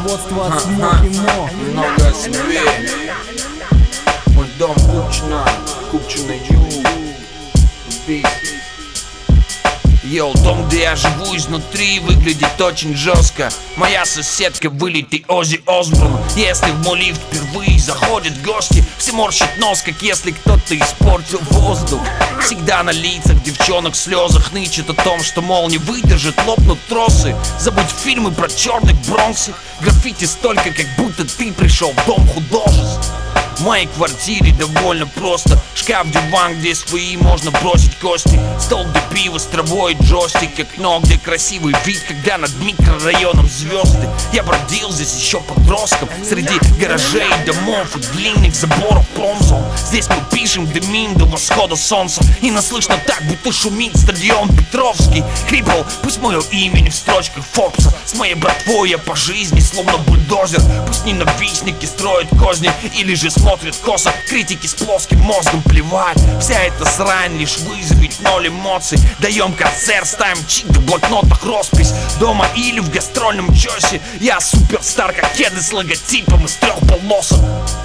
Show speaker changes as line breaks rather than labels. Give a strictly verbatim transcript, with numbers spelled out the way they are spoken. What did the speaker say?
производство от Смоки Мо.
Много о себе. Мой дом Купчино, Купчино Ю. Бис. Йоу, дом, где я живу изнутри, выглядит очень жестко. Моя соседка вылитый Оззи Осборн. Если в мой лифт впервые заходят гости, все морщат нос, как если кто-то испортил воздух. Всегда на лицах девчонок в слезах нычет о том, что, мол, не выдержит, лопнут тросы. Забудь фильмы про черных Бронксы. Граффити столько, как будто ты пришел в дом художеств. В моей квартире довольно просто. Шкаф, диван, где свои можно бросить кости. Стол, где пиво с травой и джойстик. Окно, где красивый вид, когда над микрорайоном звезды. Я бродил здесь еще подростком, среди гаражей, домов и длинных заборов промзон. Здесь мы пишем, дымим до восхода солнца. И нас слышно так, будто шумит стадион Петровский. Крипл, пусть мое имя не в строчках Форбса. С моей братвой я по жизни словно бульдозер. Пусть ненавистники строят козни или же смотрят косо критики с плоским мозгом, плевать. Вся эта срань лишь вызовет ноль эмоций. Даем концерт, ставим чик в блокнотах роспись. Дома или в гастрольном чосе. Я суперстар, как кеды с логотипом из трех полосок.